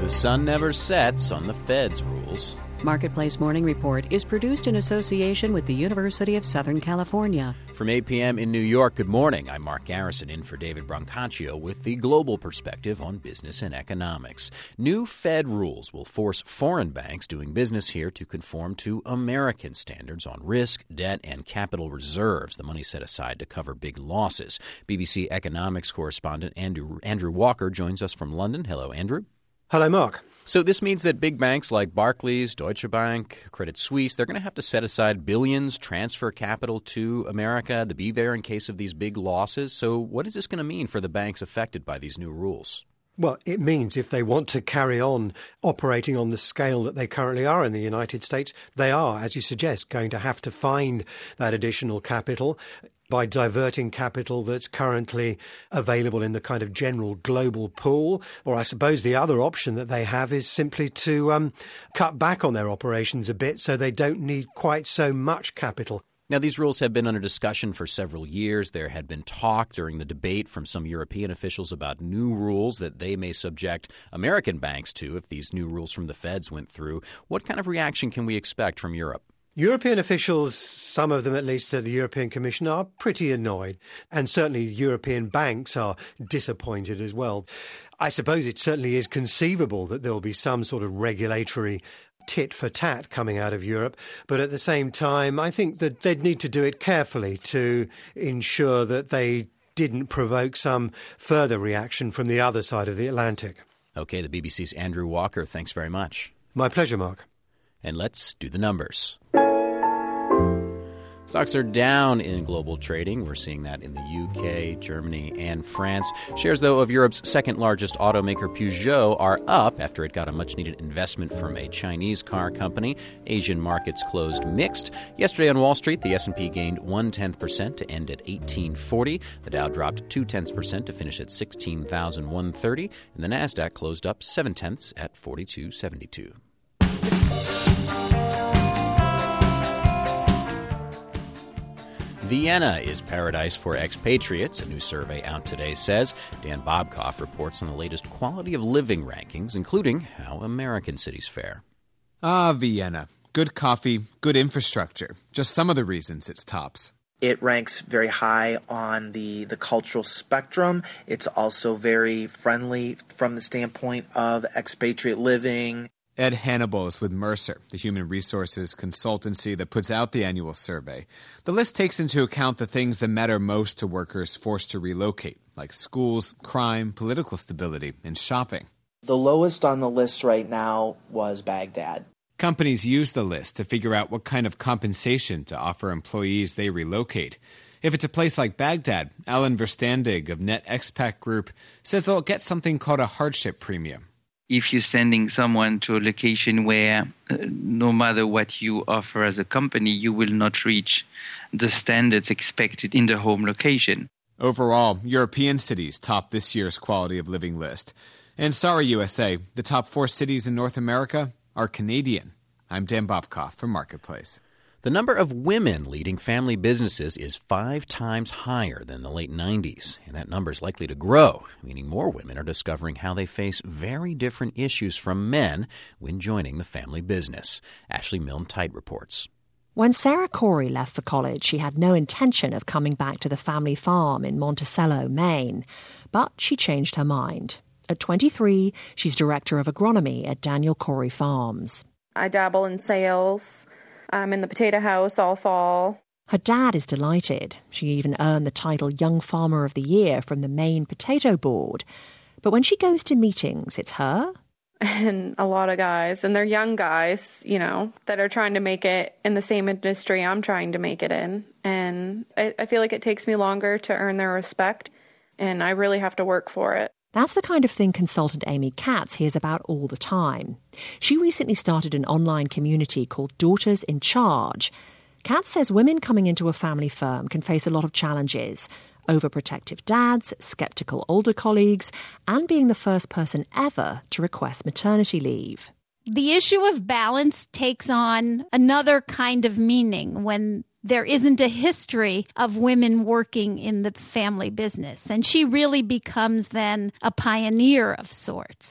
The sun never sets on the Fed's rules. Marketplace Morning Report is produced in association with the University of Southern California. From 8 p.m. in New York, good morning. I'm Mark Garrison in for David Brancaccio with the global perspective on business and economics. New Fed rules will force foreign banks doing business here to conform to American standards on risk, debt, and capital reserves, the money set aside to cover big losses. BBC economics correspondent Andrew Walker joins us from London. Hello, Andrew. Hello, Mark. So this means that big banks like Barclays, Deutsche Bank, Credit Suisse, they're going to have to set aside billions, transfer capital to America to be there in case of these big losses. So what is this going to mean for the banks affected by these new rules? Well, it means if they want to carry on operating on the scale that they currently are in the United States, they are, as you suggest, going to have to find that additional capital by diverting capital that's currently available in the kind of general global pool. Or I suppose the other option that they have is simply to cut back on their operations a bit so they don't need quite so much capital. Now, these rules have been under discussion for several years. There had been talk during the debate from some European officials about new rules that they may subject American banks to if these new rules from the Feds went through. What kind of reaction can we expect from Europe? European officials, some of them at least at the European Commission, are pretty annoyed. And certainly European banks are disappointed as well. I suppose it certainly is conceivable that there will be some sort of regulatory tit for tat coming out of Europe. But at the same time, I think that they'd need to do it carefully to ensure that they didn't provoke some further reaction from the other side of the Atlantic. Okay, the BBC's Andrew Walker, thanks very much. My pleasure, Mark. And let's do the numbers. Stocks are down in global trading. We're seeing that in the UK, Germany, and France. Shares, though, of Europe's second-largest automaker Peugeot are up after it got a much-needed investment from a Chinese car company. Asian markets closed mixed. Yesterday on Wall Street, the S&P gained 0.1% to end at 1840. The Dow dropped 0.2% to finish at 16,130. And the Nasdaq closed up 0.7 at 4272. Vienna is paradise for expatriates, a new survey out today says. Dan Bobkoff reports on the latest quality of living rankings, including how American cities fare. Vienna. Good coffee, good infrastructure. Just some of the reasons it's tops. It ranks very high on the cultural spectrum. It's also very friendly from the standpoint of expatriate living. Ed Hannibal is with Mercer, the human resources consultancy that puts out the annual survey. The list takes into account the things that matter most to workers forced to relocate, like schools, crime, political stability, and shopping. The lowest on the list right now was Baghdad. Companies use the list to figure out what kind of compensation to offer employees they relocate. If it's a place like Baghdad, Alan Verstandig of Net Expat Group says they'll get something called a hardship premium. If you're sending someone to a location where no matter what you offer as a company, you will not reach the standards expected in the home location. Overall, European cities top this year's quality of living list. And sorry, USA, the top 4 cities in North America are Canadian. I'm Dan Bobkoff from Marketplace. The number of women leading family businesses is 5 times higher than the late 90s, and that number is likely to grow, meaning more women are discovering how they face very different issues from men when joining the family business. Ashley Milne-Tite reports. When Sarah Corey left for college, she had no intention of coming back to the family farm in Monticello, Maine, but she changed her mind. At 23, she's director of agronomy at Daniel Corey Farms. I dabble in sales. I'm in the potato house all fall. Her dad is delighted. She even earned the title Young Farmer of the Year from the Maine Potato Board. But when she goes to meetings, it's her and a lot of guys, and they're young guys, that are trying to make it in the same industry I'm trying to make it in. And I feel like it takes me longer to earn their respect, and I really have to work for it. That's the kind of thing consultant Amy Katz hears about all the time. She recently started an online community called Daughters in Charge. Katz says women coming into a family firm can face a lot of challenges. Overprotective dads, skeptical older colleagues, and being the first person ever to request maternity leave. The issue of balance takes on another kind of meaning when there isn't a history of women working in the family business. And she really becomes then a pioneer of sorts.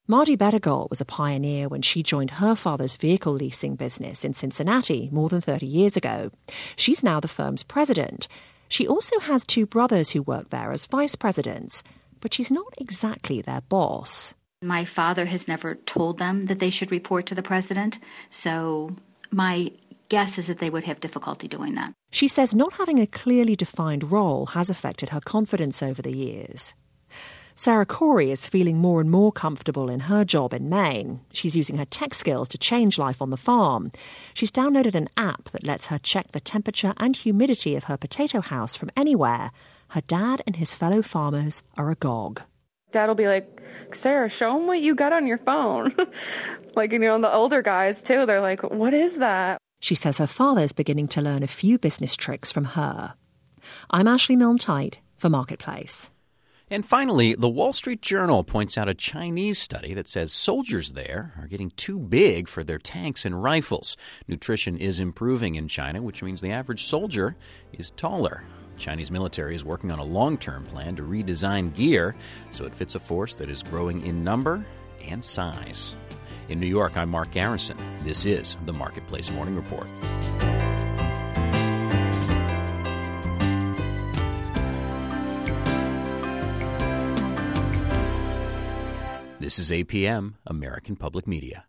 Margie Bettergol was a pioneer when she joined her father's vehicle leasing business in Cincinnati more than 30 years ago. She's now the firm's president. She also has 2 brothers who work there as vice presidents, but she's not exactly their boss. My father has never told them that they should report to the president, so my guess is that they would have difficulty doing that. She says not having a clearly defined role has affected her confidence over the years. Sarah Corey is feeling more and more comfortable in her job in Maine. She's using her tech skills to change life on the farm. She's downloaded an app that lets her check the temperature and humidity of her potato house from anywhere. Her dad and his fellow farmers are agog. Dad will be like, Sarah, show them what you got on your phone. The older guys, too, they're like, what is that? She says her father's beginning to learn a few business tricks from her. I'm Ashley Milne-Tyte for Marketplace. And finally, the Wall Street Journal points out a Chinese study that says soldiers there are getting too big for their tanks and rifles. Nutrition is improving in China, which means the average soldier is taller. The Chinese military is working on a long-term plan to redesign gear so it fits a force that is growing in number and size. In New York, I'm Mark Garrison. This is the Marketplace Morning Report. This is APM, American Public Media.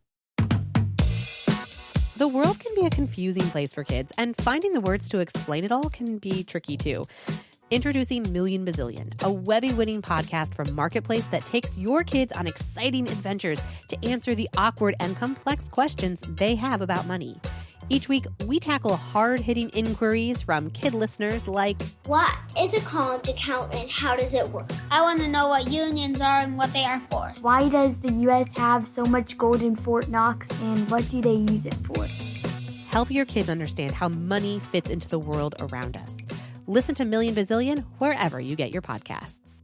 The world can be a confusing place for kids, and finding the words to explain it all can be tricky too. Introducing Million Bazillion, a Webby-winning podcast from Marketplace that takes your kids on exciting adventures to answer the awkward and complex questions they have about money. Each week, we tackle hard-hitting inquiries from kid listeners like, what is a college account and how does it work? I want to know what unions are and what they are for. Why does the U.S. have so much gold in Fort Knox and what do they use it for? Help your kids understand how money fits into the world around us. Listen to Million Bazillion wherever you get your podcasts.